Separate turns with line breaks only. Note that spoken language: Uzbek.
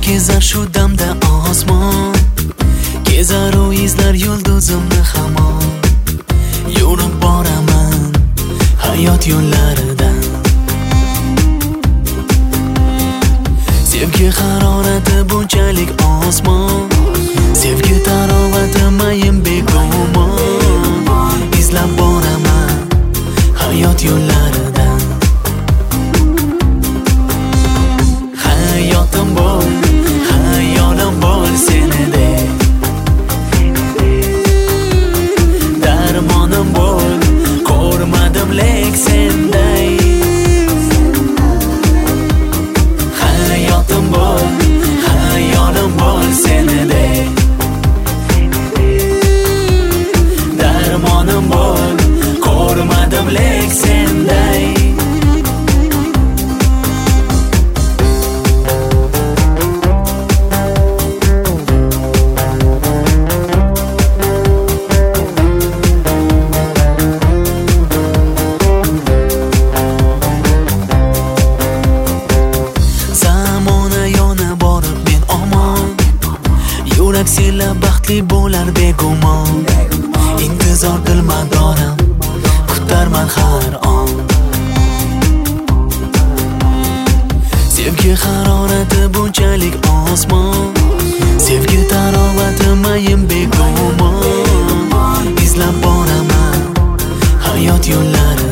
kezar shu damda osmon, kezar u izlar yulduzimni hamon. Yurib boraman hayot yo'llaridan. Sevgi harorati bunchalik osmon, sevgi tarovati mayin begumon. Izlab boraman hayot yo'llaridan. Hayotim bo'l, hayolim bo'l senidek. Darmonim bo'l, ko'rmadim lek senday. Hayotim bo'l, hayolim bo'l senidek. Darmonim bo'l, ko'rmadim lek senday. Yurak senla baxtli bo'lar begumon. Intizor dilmadorim, kutarman har on. Sevgi harorati bunchalik osmon, sevgi tarovati mayin begumon. Izlab boraman hayot yo'llari.